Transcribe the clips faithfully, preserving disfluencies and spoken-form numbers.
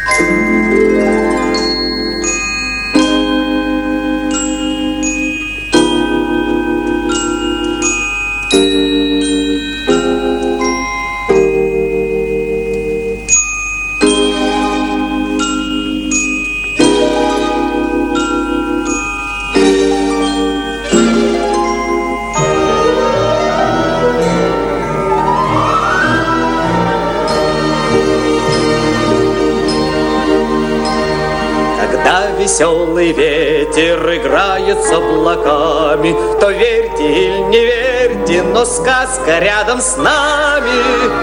Веселый ветер играет с облаками, то верьте или не верьте, но сказка рядом с нами.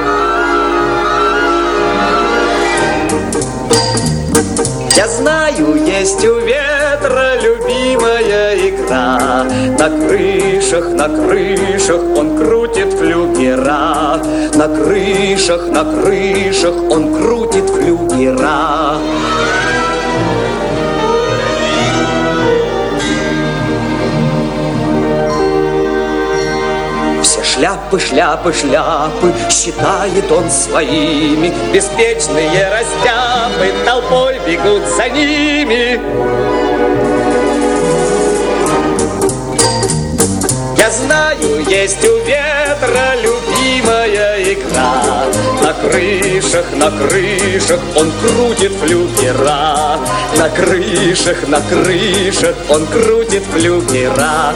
Я знаю, есть у ветра любимая игра. На крышах, на крышах он крутит флюгера. На крышах, на крышах он крутит флюгера. Шляпы, шляпы, шляпы считает он своими. Беспечные растяпы толпой бегут за ними. Я знаю, есть у ветра любимая игра. На крышах, на крышах он крутит флюгера. На крышах, на крышах он крутит флюгера.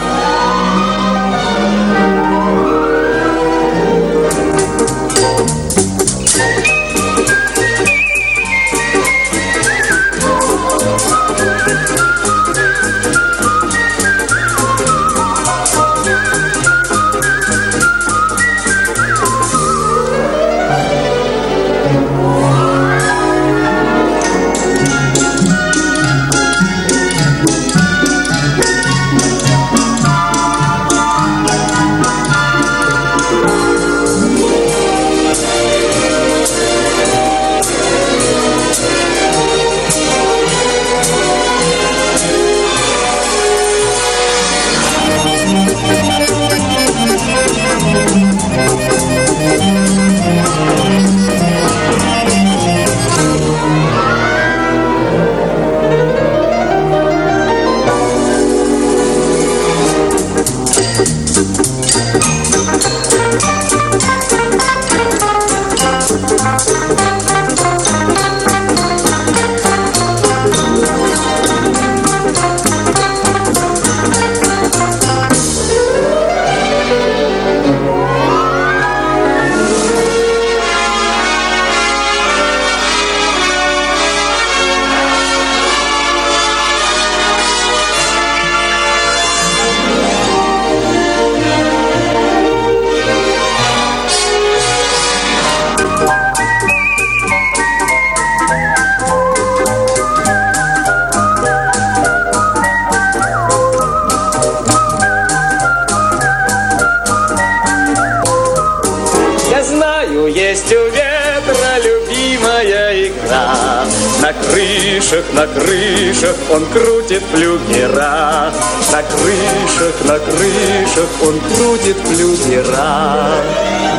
Есть у ветра любимая игра. На крышах, на крышах он крутит флюгера. На крышах, на крышах он крутит флюгера.